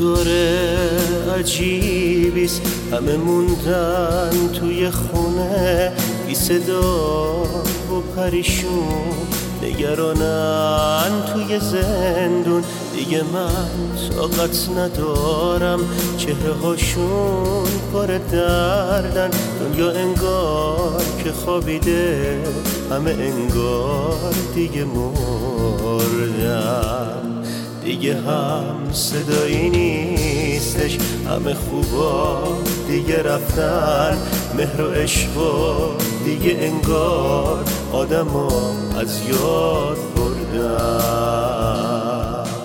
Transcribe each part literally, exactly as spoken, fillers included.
نگار عجیبیست، همه موندن توی خونه بی صدا و پریشون، نگرانن توی زندون. دیگه من طاقت ندارم، چهره هاشون پر دردن. دنیا انگار که خوابیده، همه انگار دیگه مردن. دیگه هم صدایی نیستش، همه خوبا دیگه رفتن. مهر و عشق و دیگه انگار آدمو از یاد بردن.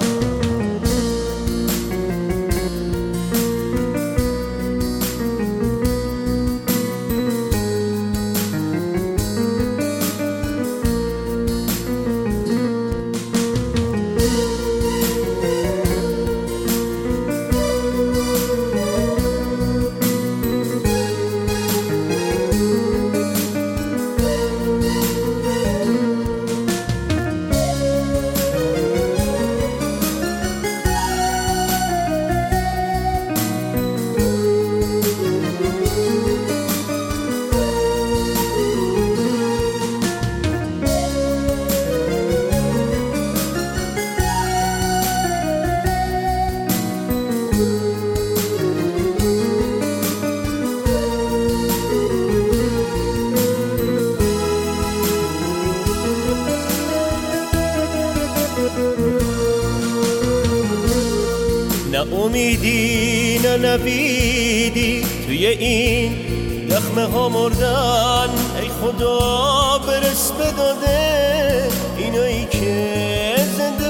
نه امیدی نه نویدی، توی این دخمه ها مردن. ای خدا برس به داده اینایی که زنده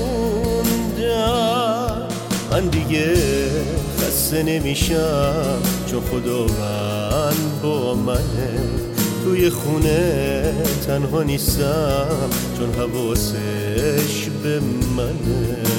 موندن. من دیگه خسته نمیشم چون خداوند با منه. توی خونه تنها نیستم چون حواسش به منه.